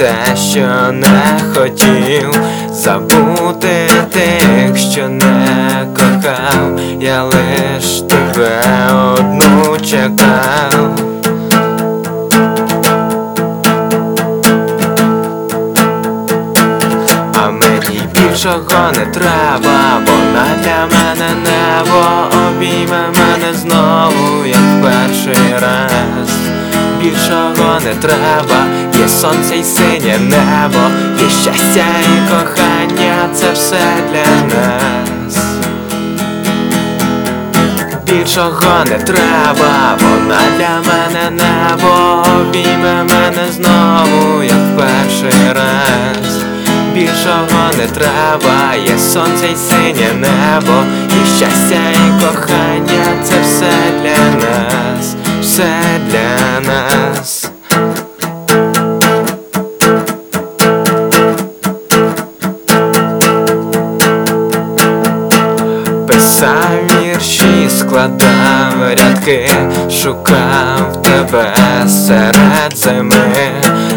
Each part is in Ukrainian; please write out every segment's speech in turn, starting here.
те, що не хотів, забути тих, що не кохав, я лиш тебе одну чекав. А мені більшого не треба, вона для мене небо, обійме мене знову, як перший раз. Більшого не треба, є сонце й синє небо, є щастя і кохання, це все для нас. Більшого не треба, вона для мене небо, обійме мене знову, як перший раз. Більшого не треба, є сонце й синє небо, є щастя і кохання, це все для нас, все для нас. Писав вірші, складав рядки, шукав тебе серед зими,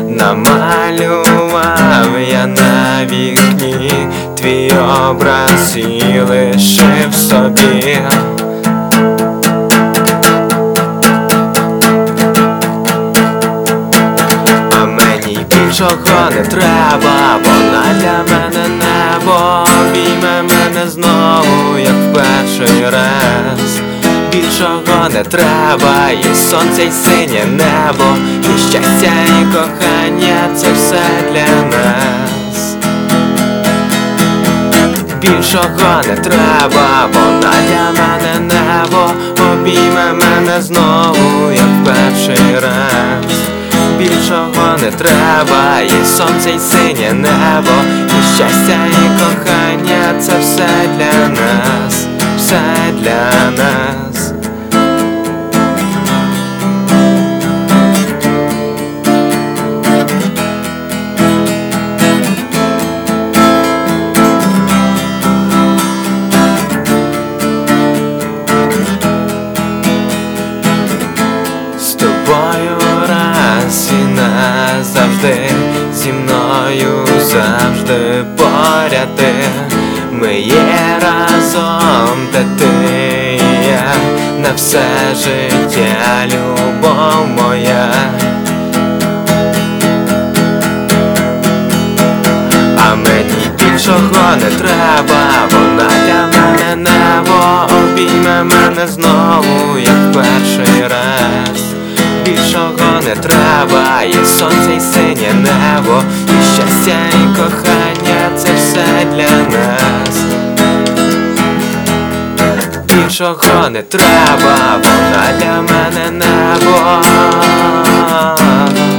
намалював я на вікні твій образ і лишив собі. А мені більшого не треба, вона для мене небо, обійме мене знову, як перший раз. Більшого не треба, є сонце й синє небо, є щастя і кохання, це все для нас. Більшого не треба, вона для мене небо, обійме мене знову, як перший раз. Більшого не треба, є сонце й синє небо, є щастя і кохання, це все для нас, все для нас. З тобою раз і назавжди, зі мною завжди поряд ти. Ми є разом, та ти і я, на все життя, любов моя. А мені більшого не треба, вона для мене небо, обійме мене знову, як перший раз. Більшого не треба, є сонце й синє небо, і щастя і кохання, це все для нас. Більшого не треба, вона для мене небо.